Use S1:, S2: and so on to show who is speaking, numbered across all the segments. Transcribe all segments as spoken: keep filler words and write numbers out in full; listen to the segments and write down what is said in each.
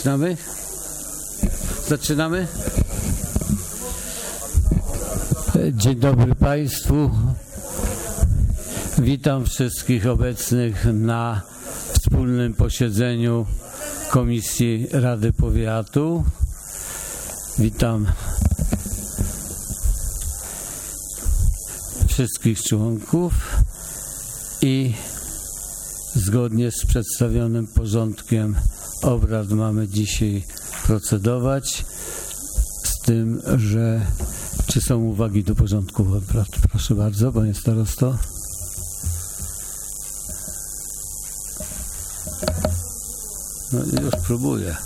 S1: Zaczynamy? Zaczynamy? Dzień dobry Państwu. Witam wszystkich obecnych na wspólnym posiedzeniu Komisji Rady Powiatu. Witam wszystkich członków i zgodnie z przedstawionym porządkiem obrad mamy dzisiaj procedować z tym, że czy są uwagi do porządku obrad? Proszę bardzo, panie starosto. No już próbuję.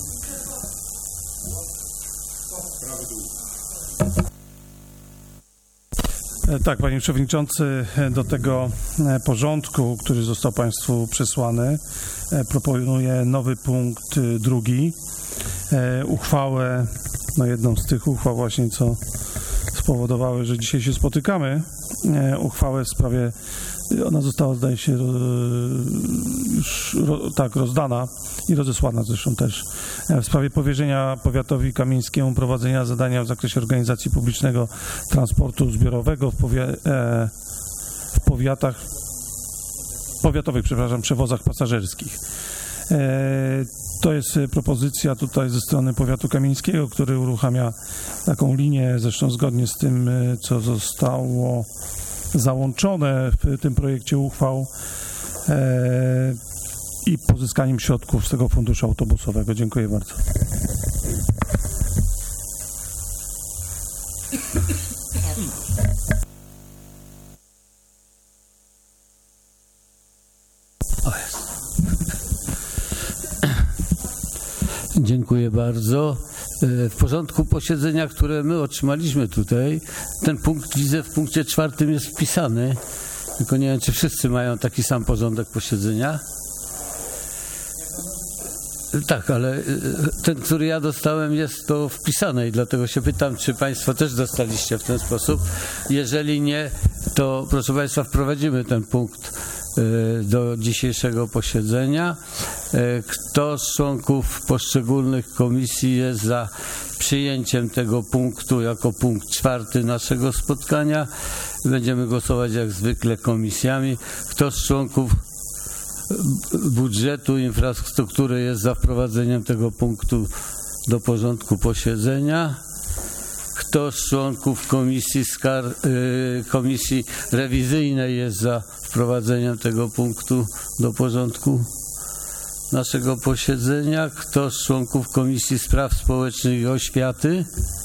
S2: Tak, panie przewodniczący, do tego porządku, który został państwu przesłany, proponuję nowy punkt drugi. Uchwałę, no jedną z tych uchwał właśnie, co spowodowały, że dzisiaj się spotykamy. Uchwałę w sprawie, ona została, zdaje się, już tak rozdana i rozesłana zresztą też, w sprawie powierzenia powiatowi kamieńskiemu prowadzenia zadania w zakresie organizacji publicznego transportu zbiorowego w, powie, e, w powiatach, powiatowych, przepraszam, przewozach pasażerskich. E, to jest propozycja tutaj ze strony powiatu kamieńskiego, który uruchamia taką linię, zresztą zgodnie z tym, co zostało załączone w tym projekcie uchwał, e, i pozyskaniem środków z tego funduszu autobusowego. Dziękuję bardzo.
S1: O jest. Dziękuję bardzo. W porządku posiedzenia, które my otrzymaliśmy tutaj, ten punkt, widzę, w punkcie czwartym jest wpisany, tylko nie wiem, czy wszyscy mają taki sam porządek posiedzenia. Tak, ale ten, który ja dostałem, jest to wpisane i dlatego się pytam, czy Państwo też dostaliście w ten sposób. Jeżeli nie, to proszę Państwa, wprowadzimy ten punkt do dzisiejszego posiedzenia. Kto z członków poszczególnych komisji jest za przyjęciem tego punktu jako punkt czwarty naszego spotkania? Będziemy głosować jak zwykle komisjami. Kto z członków budżetu, infrastruktury jest za wprowadzeniem tego punktu do porządku posiedzenia? Kto z członków komisji, skar, y, komisji rewizyjnej jest za wprowadzeniem tego punktu do porządku naszego posiedzenia? Kto z członków Komisji Spraw Społecznych i Oświaty?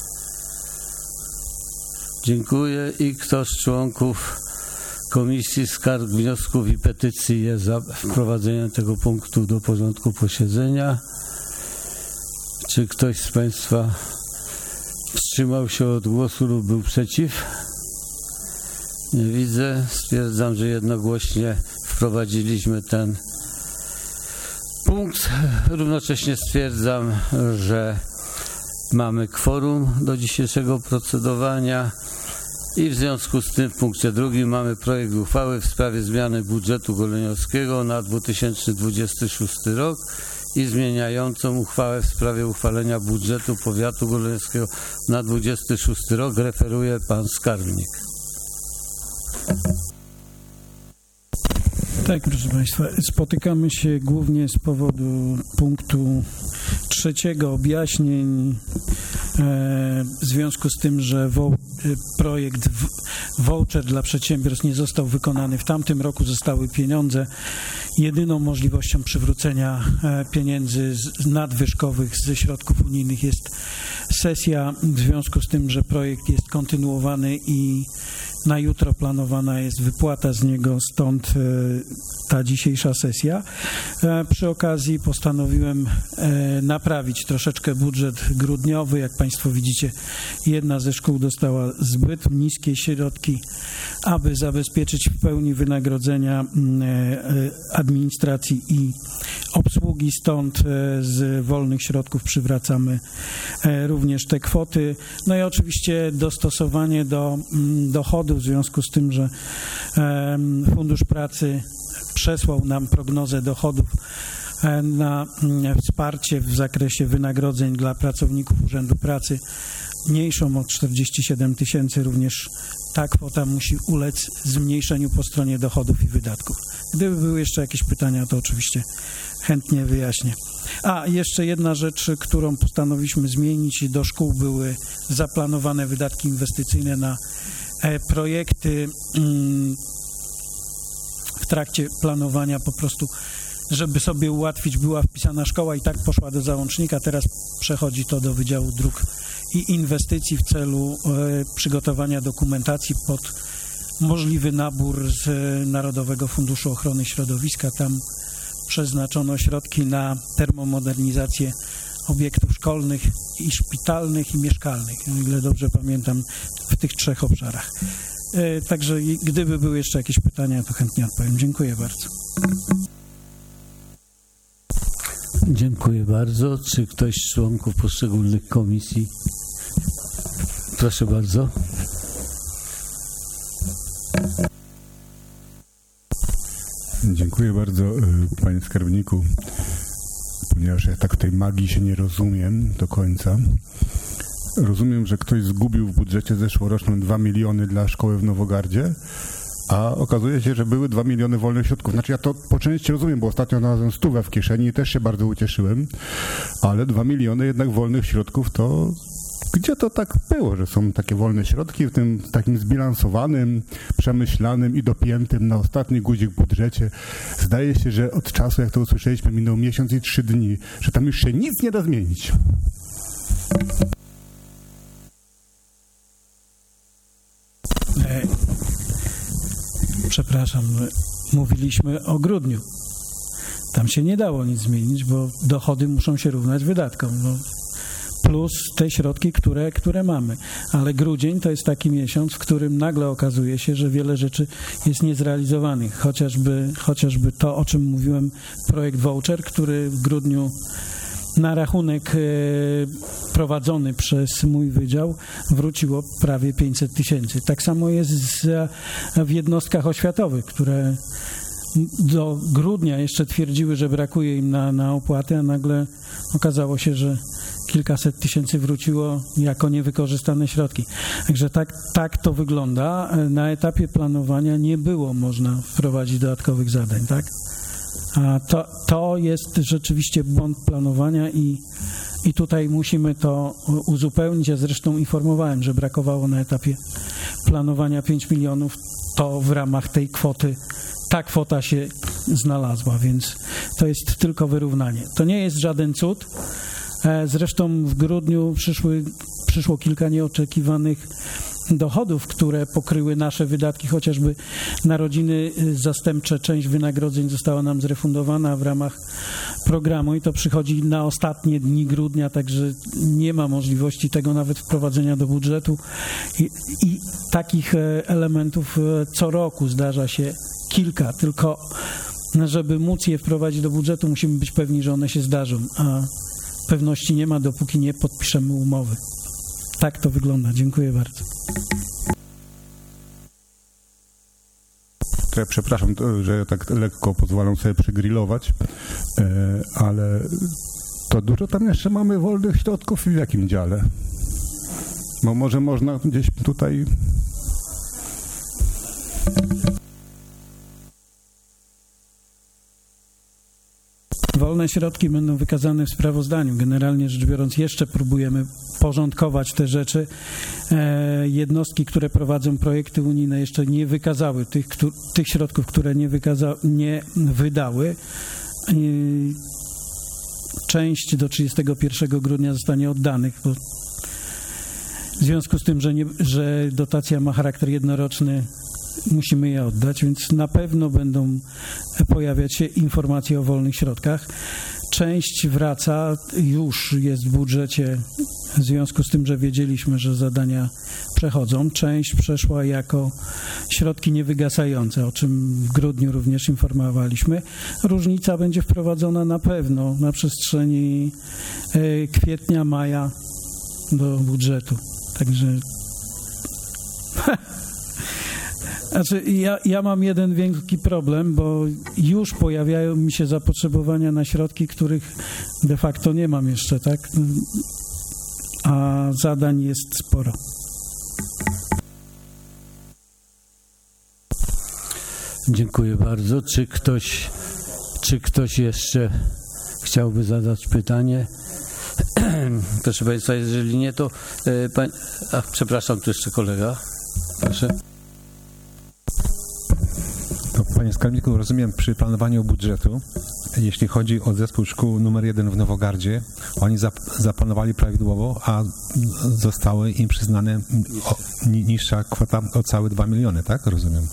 S1: Dziękuję. I kto z członków Komisji Skarg, Wniosków i Petycji jest za wprowadzeniem tego punktu do porządku posiedzenia? Czy ktoś z Państwa wstrzymał się od głosu lub był przeciw? Nie widzę. Stwierdzam, że jednogłośnie wprowadziliśmy ten punkt. Równocześnie stwierdzam, że mamy kworum do dzisiejszego procedowania. I w związku z tym w punkcie drugim mamy projekt uchwały w sprawie zmiany budżetu goleniowskiego na dwa tysiące dwudziesty szósty rok i zmieniającą uchwałę w sprawie uchwalenia budżetu powiatu goleniowskiego na dwudziesty szósty rok. Referuje pan skarbnik.
S3: Tak, proszę Państwa, spotykamy się głównie z powodu punktu trzeciego, objaśnień e, w związku z tym, że wo, projekt w, voucher dla przedsiębiorstw nie został wykonany. W tamtym roku zostały pieniądze. Jedyną możliwością przywrócenia e, pieniędzy z, nadwyżkowych ze środków unijnych jest sesja, w związku z tym, że projekt jest kontynuowany i na jutro planowana jest wypłata z niego, stąd e, ta dzisiejsza sesja. E, przy okazji postanowiłem e, naprawić troszeczkę budżet grudniowy. Jak Państwo widzicie, jedna ze szkół dostała zbyt niskie środki, aby zabezpieczyć w pełni wynagrodzenia e, administracji i obsługi, stąd e, z wolnych środków przywracamy e, również te kwoty. No i oczywiście dostosowanie do m, dochodów, w związku z tym, że e, Fundusz Pracy przesłał nam prognozę dochodów na wsparcie w zakresie wynagrodzeń dla pracowników Urzędu Pracy mniejszą o czterdzieści siedem tysięcy, również ta kwota musi ulec zmniejszeniu po stronie dochodów i wydatków. Gdyby były jeszcze jakieś pytania, to oczywiście chętnie wyjaśnię. A, jeszcze jedna rzecz, którą postanowiliśmy zmienić. Do szkół były zaplanowane wydatki inwestycyjne na projekty w trakcie planowania, po prostu żeby sobie ułatwić, była wpisana szkoła i tak poszła do załącznika, teraz przechodzi to do Wydziału Dróg i Inwestycji w celu przygotowania dokumentacji pod możliwy nabór z Narodowego Funduszu Ochrony Środowiska. Tam przeznaczono środki na termomodernizację obiektów szkolnych i szpitalnych i mieszkalnych, o ile dobrze pamiętam, w tych trzech obszarach. Także gdyby były jeszcze jakieś pytania, to chętnie odpowiem. Dziękuję bardzo.
S1: Dziękuję bardzo. Czy ktoś z członków poszczególnych komisji? Proszę bardzo.
S4: Dziękuję bardzo, panie skarbniku. Ponieważ ja tak tej magii się nie rozumiem do końca. Rozumiem, że ktoś zgubił w budżecie zeszłorocznym dwa miliony dla szkoły w Nowogardzie, a okazuje się, że były dwa miliony wolnych środków. Znaczy ja to po części rozumiem, bo ostatnio znalazłem stówę w kieszeni i też się bardzo ucieszyłem, ale dwa miliony jednak wolnych środków to... Gdzie to tak było, że są takie wolne środki w tym takim zbilansowanym, przemyślanym i dopiętym na ostatni guzik budżecie? Zdaje się, że od czasu, jak to usłyszeliśmy, minął miesiąc i trzy dni, że tam już się nic nie da zmienić.
S3: Przepraszam, mówiliśmy o grudniu. Tam się nie dało nic zmienić, bo dochody muszą się równać wydatkom. No. Plus te środki, które, które mamy. Ale grudzień to jest taki miesiąc, w którym nagle okazuje się, że wiele rzeczy jest niezrealizowanych. Chociażby, chociażby to, o czym mówiłem, projekt voucher, który w grudniu na rachunek e, prowadzony przez mój wydział wróciło prawie pięćset tysięcy. Tak samo jest z, w jednostkach oświatowych, które do grudnia jeszcze twierdziły, że brakuje im na, na opłaty, a nagle okazało się, że kilkaset tysięcy wróciło jako niewykorzystane środki. Także tak, tak to wygląda. Na etapie planowania nie było można wprowadzić dodatkowych zadań, tak? A to, to jest rzeczywiście błąd planowania i, i tutaj musimy to uzupełnić. Ja zresztą informowałem, że brakowało na etapie planowania pięć milionów. To w ramach tej kwoty ta kwota się znalazła, więc to jest tylko wyrównanie. To nie jest żaden cud. Zresztą w grudniu przyszły, przyszło kilka nieoczekiwanych dochodów, które pokryły nasze wydatki, chociażby narodziny zastępcze. Część wynagrodzeń została nam zrefundowana w ramach programu i to przychodzi na ostatnie dni grudnia, także nie ma możliwości tego nawet wprowadzenia do budżetu. I, i takich elementów co roku zdarza się kilka, tylko żeby móc je wprowadzić do budżetu, musimy być pewni, że one się zdarzą, a pewności nie ma, dopóki nie podpiszemy umowy. Tak to wygląda. Dziękuję bardzo.
S4: To ja przepraszam, że tak lekko pozwalam sobie przygrillować, ale to dużo tam jeszcze mamy wolnych środków i w jakim dziale? Bo może można gdzieś tutaj...
S3: Wolne środki będą wykazane w sprawozdaniu. Generalnie rzecz biorąc, jeszcze próbujemy porządkować te rzeczy. E, jednostki, które prowadzą projekty unijne, jeszcze nie wykazały tych, któ- tych środków, które nie, wykaza- nie wydały. E, część do trzydziestego pierwszego grudnia zostanie oddanych, bo w związku z tym, że, nie, że dotacja ma charakter jednoroczny, musimy je oddać, więc na pewno będą pojawiać się informacje o wolnych środkach. Część wraca, już jest w budżecie w związku z tym, że wiedzieliśmy, że zadania przechodzą. Część przeszła jako środki niewygasające, o czym w grudniu również informowaliśmy. Różnica będzie wprowadzona na pewno na przestrzeni kwietnia, maja do budżetu. Także Znaczy, ja, ja mam jeden wielki problem, bo już pojawiają mi się zapotrzebowania na środki, których de facto nie mam jeszcze, tak? A zadań jest sporo.
S1: Dziękuję bardzo. Czy ktoś, czy ktoś jeszcze chciałby zadać pytanie? Proszę Państwa, jeżeli nie, to... E, pań... Ach, przepraszam, tu jeszcze kolega. Proszę.
S5: To, panie skarbniku, rozumiem, przy planowaniu budżetu, jeśli chodzi o zespół szkół numer jeden w Nowogardzie, oni zap- zaplanowali prawidłowo, a zostały im przyznane o, ni- niższa kwota o całe dwa miliony, tak? Rozumiem.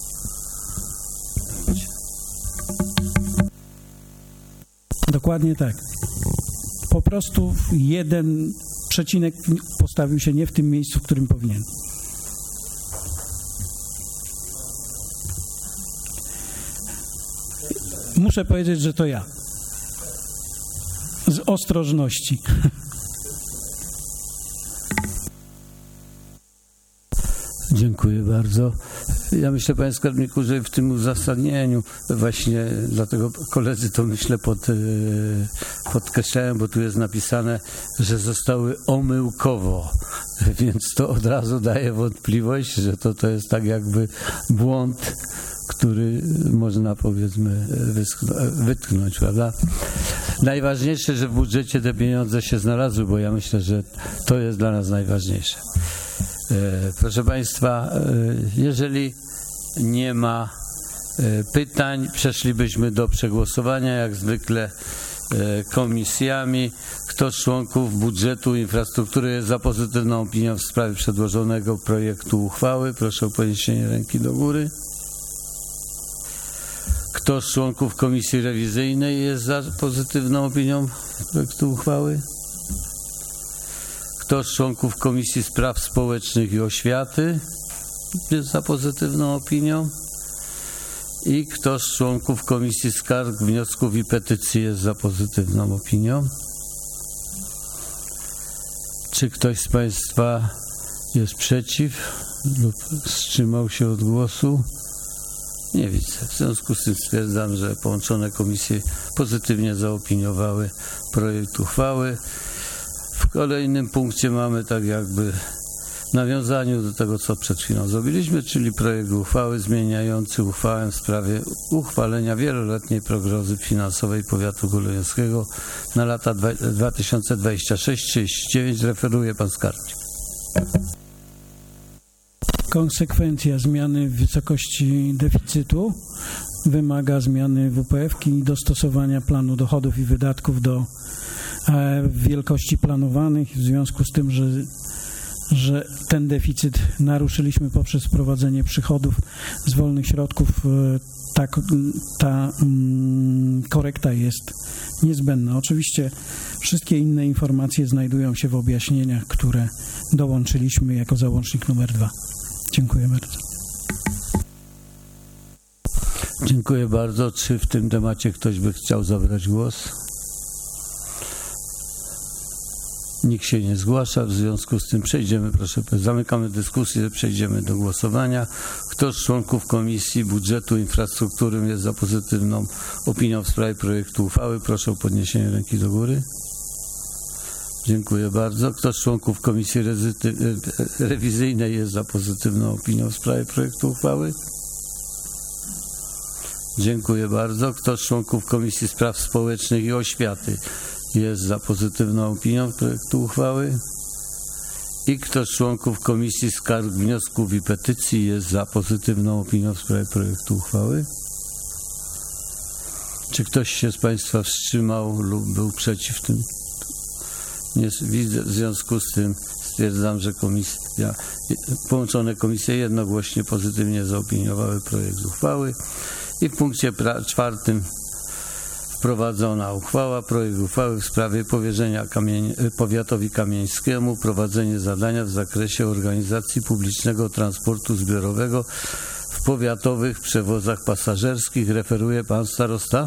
S3: Dokładnie tak. Po prostu jeden przecinek postawił się nie w tym miejscu, w którym powinien. Muszę powiedzieć, że to ja. Z ostrożności.
S1: Dziękuję bardzo. Ja myślę, panie skarbniku, że w tym uzasadnieniu właśnie dlatego koledzy to myślę pod, podkreślają, bo tu jest napisane, że zostały omyłkowo, więc to od razu daje wątpliwość, że to, to jest tak jakby błąd, który można, powiedzmy, wytknąć, prawda? Najważniejsze, że w budżecie te pieniądze się znalazły, bo ja myślę, że to jest dla nas najważniejsze. Proszę Państwa, jeżeli nie ma pytań, przeszlibyśmy do przegłosowania, jak zwykle komisjami. Kto z członków budżetu infrastruktury jest za pozytywną opinią w sprawie przedłożonego projektu uchwały? Proszę o podniesienie ręki do góry. Kto z członków komisji rewizyjnej jest za pozytywną opinią projektu uchwały? Kto z członków Komisji Spraw Społecznych i Oświaty jest za pozytywną opinią? I kto z członków Komisji Skarg, Wniosków i Petycji jest za pozytywną opinią? Czy ktoś z Państwa jest przeciw lub wstrzymał się od głosu? Nie widzę. W związku z tym stwierdzam, że połączone komisje pozytywnie zaopiniowały projekt uchwały. W kolejnym punkcie mamy tak jakby w nawiązaniu do tego, co przed chwilą zrobiliśmy, czyli projekt uchwały zmieniający uchwałę w sprawie uchwalenia wieloletniej prognozy finansowej powiatu goleniowskiego na lata dwa tysiące dwudziesty szósty do trzydziestego dziewiątego. Referuje pan skarbnik.
S3: Konsekwencja zmiany w wysokości deficytu wymaga zmiany W P F-ki i dostosowania planu dochodów i wydatków do e, wielkości planowanych. W związku z tym, że, że ten deficyt naruszyliśmy poprzez wprowadzenie przychodów z wolnych środków, e, ta, ta mm, korekta jest niezbędna. Oczywiście wszystkie inne informacje znajdują się w objaśnieniach, które dołączyliśmy jako załącznik numer dwa. Dziękuję bardzo.
S1: Dziękuję bardzo. Czy w tym temacie ktoś by chciał zabrać głos? Nikt się nie zgłasza, w związku z tym przejdziemy, proszę, zamykamy dyskusję, przejdziemy do głosowania. Kto z członków Komisji Budżetu i Infrastruktury jest za pozytywną opinią w sprawie projektu uchwały? Proszę o podniesienie ręki do góry. Dziękuję bardzo. Kto z członków Komisji Rewizyjnej jest za pozytywną opinią w sprawie projektu uchwały? Dziękuję bardzo. Kto z członków Komisji Spraw Społecznych i Oświaty jest za pozytywną opinią projektu uchwały? I kto z członków Komisji Skarg, Wniosków i Petycji jest za pozytywną opinią w sprawie projektu uchwały? Czy ktoś się z Państwa wstrzymał lub był przeciw tym? Nie widzę, w związku z tym stwierdzam, że komisja, połączone komisje jednogłośnie pozytywnie zaopiniowały projekt uchwały. I w punkcie pra- czwartym wprowadzona uchwała, projekt uchwały w sprawie powierzenia kamień, powiatowi kamieńskiemu prowadzenie zadania w zakresie organizacji publicznego transportu zbiorowego w powiatowych przewozach pasażerskich. Referuje pan starosta.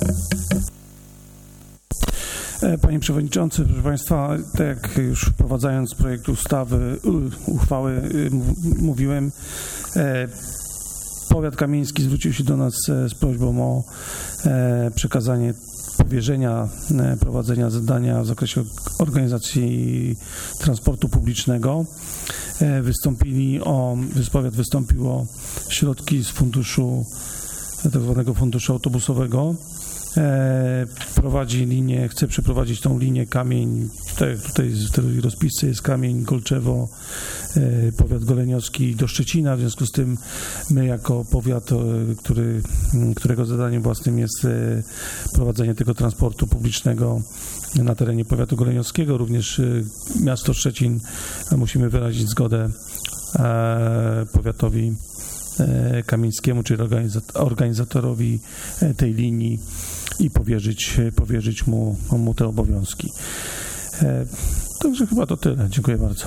S2: Panie Przewodniczący, proszę Państwa, tak jak już wprowadzając projekt ustawy, uchwały mówiłem, Powiat kamieński zwrócił się do nas z prośbą o przekazanie powierzenia prowadzenia zadania w zakresie organizacji transportu publicznego. Wystąpili o, powiat wystąpił o środki z funduszu, tak zwanego funduszu autobusowego. Prowadzi linię, chce przeprowadzić tą linię Kamień, tutaj, tutaj w tej rozpisce jest Kamień, Golczewo, powiat goleniowski do Szczecina, w związku z tym my jako powiat, który, którego zadaniem własnym jest prowadzenie tego transportu publicznego na terenie powiatu goleniowskiego, również miasto Szczecin, musimy wyrazić zgodę powiatowi kamieńskiemu, czyli organizatorowi tej linii i powierzyć, powierzyć mu, mu te obowiązki. Także chyba to tyle. Dziękuję bardzo.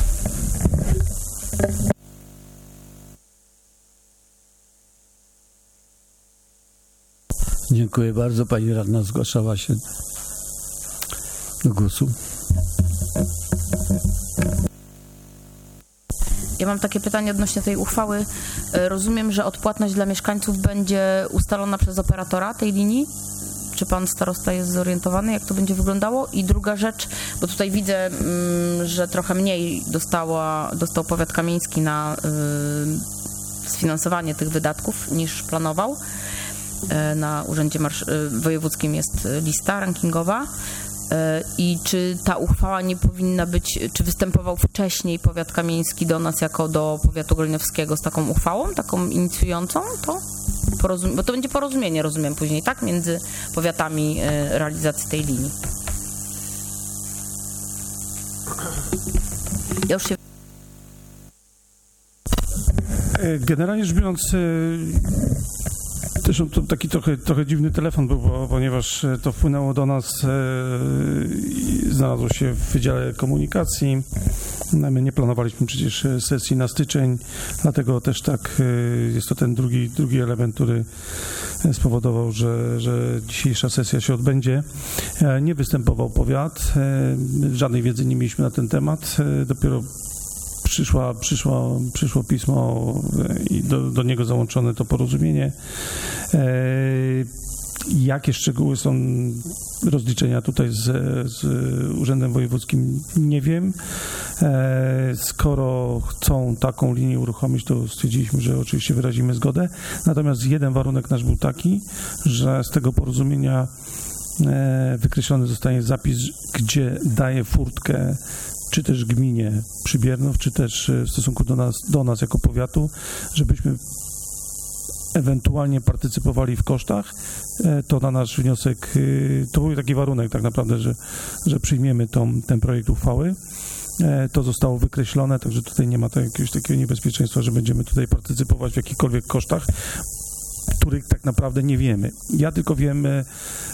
S1: Dziękuję bardzo. Pani radna zgłaszała się do głosu.
S6: Ja mam takie pytanie odnośnie tej uchwały. Rozumiem, że odpłatność dla mieszkańców będzie ustalona przez operatora tej linii? Czy pan starosta jest zorientowany, jak to będzie wyglądało? I druga rzecz, bo tutaj widzę, że trochę mniej dostała, dostał powiat kamieński na sfinansowanie tych wydatków niż planował. Na Urzędzie Marsz- Wojewódzkim jest lista rankingowa. I czy ta uchwała nie powinna być, czy występował wcześniej powiat kamieński do nas jako do powiatu goleniowskiego z taką uchwałą, taką inicjującą to? Porozum- bo to będzie porozumienie, rozumiem później, tak? Między powiatami realizacji tej linii. Ja już się...
S2: Generalnie rzecz biorąc, zresztą to taki trochę, trochę dziwny telefon był, bo, ponieważ to wpłynęło do nas i znalazło się w Wydziale Komunikacji. My nie planowaliśmy przecież sesji na styczeń, dlatego też tak jest to ten drugi, drugi element, który spowodował, że, że dzisiejsza sesja się odbędzie. Nie występował powiat, żadnej wiedzy nie mieliśmy na ten temat, dopiero Przyszła, przyszła, przyszło pismo i do, do niego załączone to porozumienie. E, jakie szczegóły są rozliczenia tutaj z, z Urzędem Wojewódzkim, nie wiem. E, skoro chcą taką linię uruchomić, to stwierdziliśmy, że oczywiście wyrazimy zgodę. Natomiast jeden warunek nasz był taki, że z tego porozumienia e, wykreślony zostanie zapis, gdzie daje furtkę czy też gminie Przybiernów, czy też w stosunku do nas, do nas jako powiatu, żebyśmy ewentualnie partycypowali w kosztach, to na nasz wniosek, to był taki warunek tak naprawdę, że, że przyjmiemy tą, ten projekt uchwały. To zostało wykreślone, także tutaj nie ma to jakiegoś takiego niebezpieczeństwa, że będziemy tutaj partycypować w jakichkolwiek kosztach, których tak naprawdę nie wiemy. Ja tylko wiem e,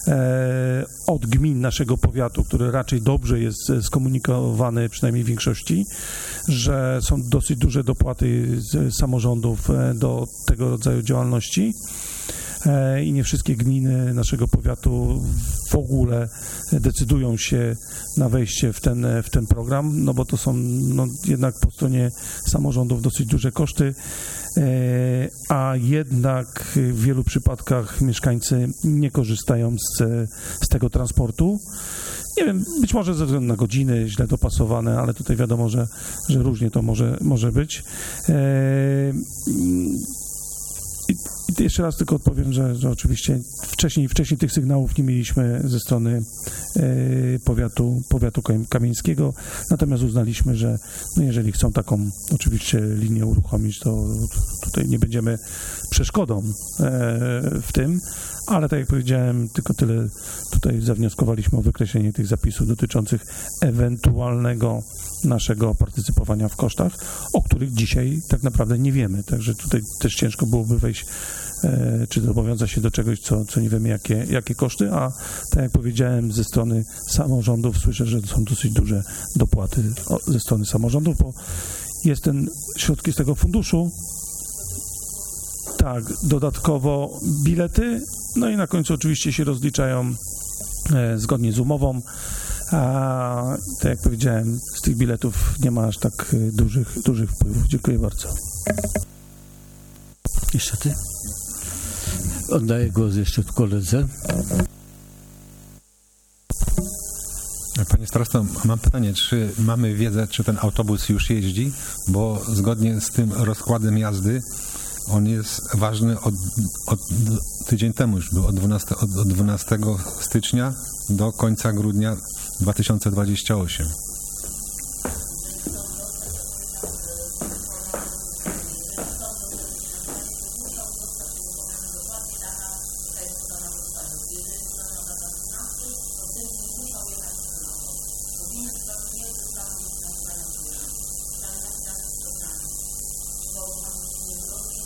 S2: od gmin naszego powiatu, który raczej dobrze jest skomunikowany, przynajmniej w większości, że są dosyć duże dopłaty z samorządów do tego rodzaju działalności e, i nie wszystkie gminy naszego powiatu w ogóle decydują się na wejście w ten, w ten program, no bo to są no, jednak po stronie samorządów dosyć duże koszty, a jednak w wielu przypadkach mieszkańcy nie korzystają z, z tego transportu. Nie wiem, być może ze względu na godziny źle dopasowane, ale tutaj wiadomo, że, że różnie to może, może być. I jeszcze raz tylko odpowiem, że, że oczywiście wcześniej, wcześniej tych sygnałów nie mieliśmy ze strony y, powiatu, powiatu kamieńskiego, natomiast uznaliśmy, że no jeżeli chcą taką oczywiście linię uruchomić, to tutaj nie będziemy przeszkodą y, w tym, ale tak jak powiedziałem, tylko tyle tutaj zawnioskowaliśmy o wykreślenie tych zapisów dotyczących ewentualnego naszego partycypowania w kosztach, o których dzisiaj tak naprawdę nie wiemy. Także tutaj też ciężko byłoby wejść, e, czy zobowiązać się do czegoś, co, co nie wiemy, jakie, jakie koszty, a tak jak powiedziałem, ze strony samorządów słyszę, że są dosyć duże dopłaty o, ze strony samorządów, bo jest ten środki z tego funduszu, tak, dodatkowo bilety, no i na końcu oczywiście się rozliczają e, zgodnie z umową. A tak jak powiedziałem, z tych biletów nie ma aż tak dużych, dużych wpływów. Dziękuję bardzo.
S1: Jeszcze ty? Oddaję głos jeszcze koledze.
S5: Panie starosto, mam pytanie, czy mamy wiedzę, czy ten autobus już jeździ? Bo zgodnie z tym rozkładem jazdy on jest ważny od, od tydzień temu już był, od dwunastego, od dwunastego stycznia do końca grudnia dwa tysiące dwudziestego ósmego.